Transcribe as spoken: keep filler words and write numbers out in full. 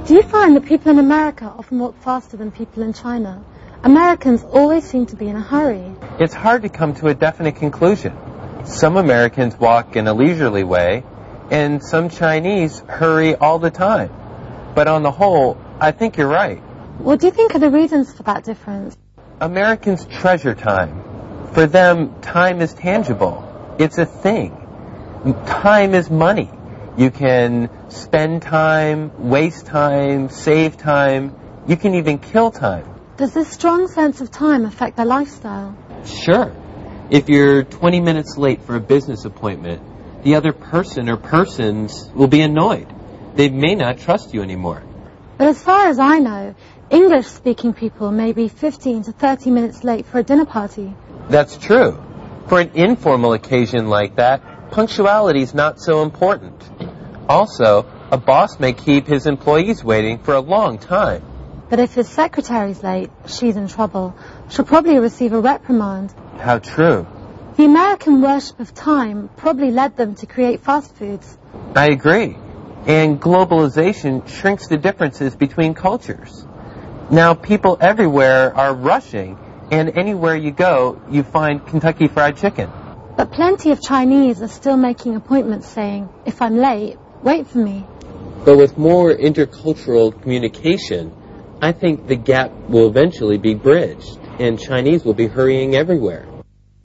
Do you find that people in America often walk faster than people in China? Americans always seem to be in a hurry. It's hard to come to a definite conclusion. Some Americans walk in a leisurely way, and some Chinese hurry all the time. But on the whole, I think you're right. What do you think are the reasons for that difference? Americans treasure time. For them, time is tangible. It's a thing. Time is money. You can spend time, waste time, save time. You can even kill time. Does this strong sense of time affect their lifestyle? Sure. If you're twenty minutes late for a business appointment, the other person or persons will be annoyed. They may not trust you anymore. But as far as I know, English-speaking people may be fifteen to thirty minutes late for a dinner party. That's true. For an informal occasion like that, punctuality is not so important. Also, a boss may keep his employees waiting for a long time. But if his secretary's late, she's in trouble. She'll probably receive a reprimand. How true. The American worship of time probably led them to create fast foods. I agree. And globalization shrinks the differences between cultures. Now people everywhere are rushing, and anywhere you go, you find Kentucky Fried Chicken. But plenty of Chinese are still making appointments saying, if I'm late, wait for me. But with more intercultural communication, I think the gap will eventually be bridged, and Chinese will be hurrying everywhere.